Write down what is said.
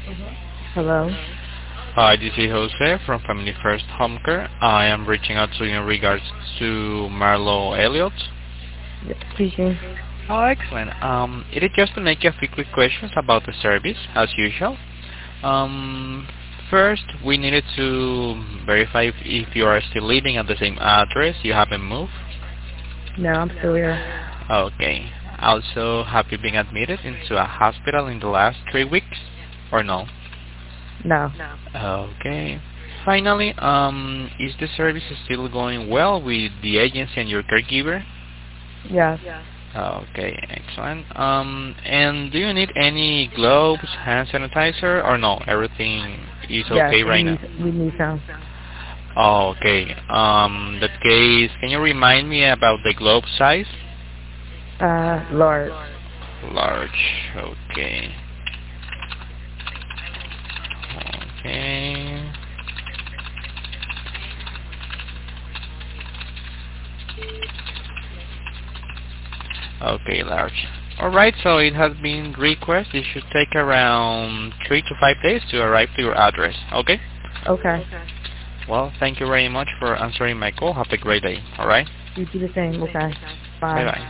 Hello. Hi, this is Jose from Family First Home Care. I am reaching out to you in regards to Marlo Elliott. Yes, speaking. Oh, excellent. It is just to make a few quick questions about the service, as usual. Um, First, we needed to verify if you are still living at the same address. You haven't moved. No, I'm still here. Okay. Also, have you been admitted into a hospital in the last 3 weeks, or no? No. Okay. Finally, is the service still going well with the agency and your caregiver? Yes. Okay, excellent. And do you need any gloves, hand sanitizer, or no? Everything is Yes. okay right now. We need some. Okay. That case, can you remind me about the glove size? Large. Large. Okay. Okay. Okay, large. Alright, so it has been requested. It should take around 3 to 5 days to arrive to your address. Okay? Okay. Well, thank you very much for answering my call. Have a great day. Alright? You do the same. Okay. Bye. Bye-bye.